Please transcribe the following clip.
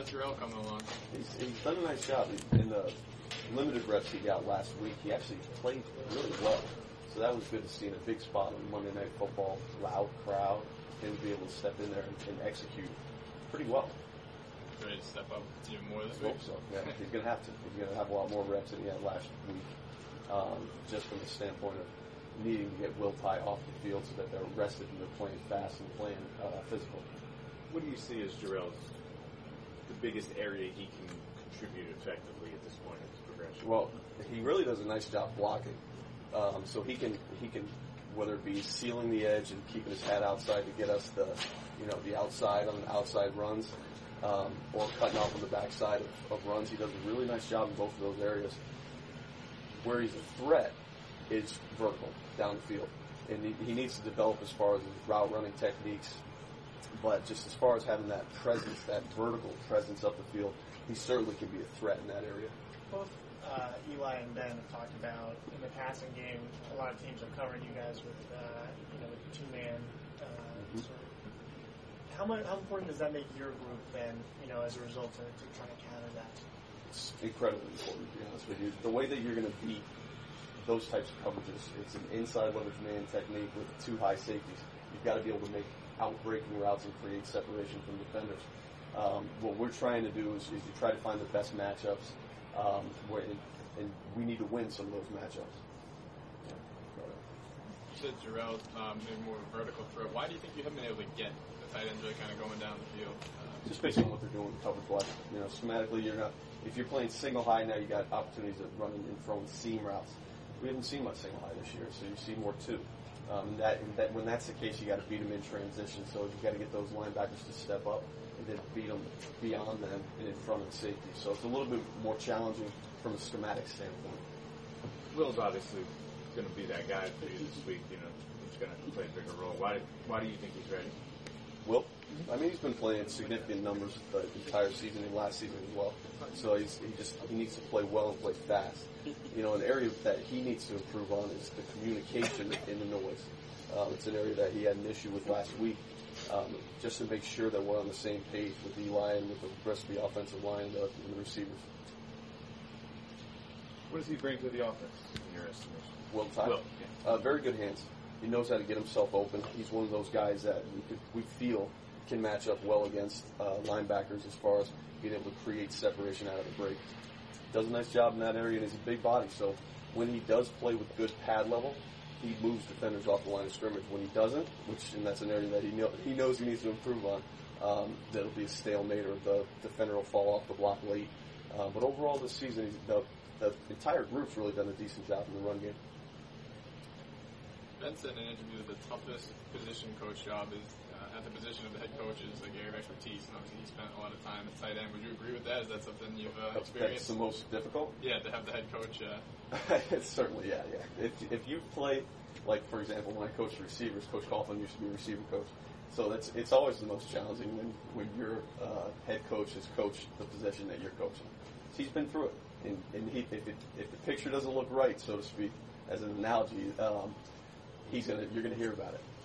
How's Jarrell coming along? He's done a nice job. In the limited reps he got last week, he actually played really well. So that was good to see in a big spot on Monday Night Football, loud crowd, him be able to step in there and execute pretty well. Ready to step up even more this I week? hope so. Yeah, he's going to have to. He's going to have a lot more reps than he had last week, just from the standpoint of needing to get Will Tye off the field so that they're rested and they're playing fast and playing physical. What do you see as Jarrell's the biggest area he can contribute effectively at this point in his progression? Well, he really does a nice job blocking. So he can whether it be sealing the edge and keeping his head outside to get us the outside on the outside runs, or cutting off on the backside of runs. He does a really nice job in both of those areas. Where he's a threat is vertical down the field, and he needs to develop as far as his route running techniques. But just as far as having that presence, that vertical presence up the field, he certainly can be a threat in that area. Both Eli and Ben have talked about in the passing game. A lot of teams are covering you guys with two-man. Sort of. How important does that make your group then? As a result to try to counter that. It's incredibly important, to be honest with you. The way that you're going to beat those types of coverages, it's an inside leverage man technique with two high safeties. You've got to be able to make outbreaking routes and create separation from defenders. What we're trying to do is to try to find the best matchups, and we need to win some of those matchups. Yeah. You said Jarrell maybe more of a vertical threat. Why do you think you haven't been able to get the tight ends really kind of going down the field? Just based on what they're doing with coverage wise. Schematically, if you're playing single high now, you got opportunities of running and throwing seam routes. We haven't seen much single high this year, so you see more two. When that's the case, you got to beat them in transition. So you got to get those linebackers to step up and then beat them beyond them and in front of the safety. So it's a little bit more challenging from a schematic standpoint. Will's obviously going to be that guy for you this week. He's going to play a bigger role. Why do you think he's ready? Will, he's been playing significant numbers the entire season and last season as well. So he needs to play well and play fast. An area that he needs to improve on is the communication in the noise. It's an area that he had an issue with last week. Just to make sure that we're on the same page with Eli and with the rest of the offensive line and the receivers. What does he bring to the offense, in your estimation? Will Tye? Very good hands. He knows how to get himself open. He's one of those guys that we feel can match up well against linebackers as far as being able to create separation out of the break. Does a nice job in that area, and he's a big body. So when he does play with good pad level, he moves defenders off the line of scrimmage. When he doesn't, and that's an area that he knows he needs to improve on, that'll be a stalemate, or the defender will fall off the block late. But overall this season, the entire group's really done a decent job in the run game. Ben said in an interview that the toughest position coach job is at the position of the head coach is like area of expertise, and obviously he spent a lot of time at tight end. Would you agree with that? Is that something you've experienced? That's the most difficult? Yeah, to have the head coach. It's certainly, yeah. If you play, like for example, when I coached receivers, Coach Coughlin used to be a receiver coach. So it's always the most challenging when your head coach has coached the position that you're coaching. So he's been through it, and if the picture doesn't look right, so to speak, as an analogy, you're going to hear about it.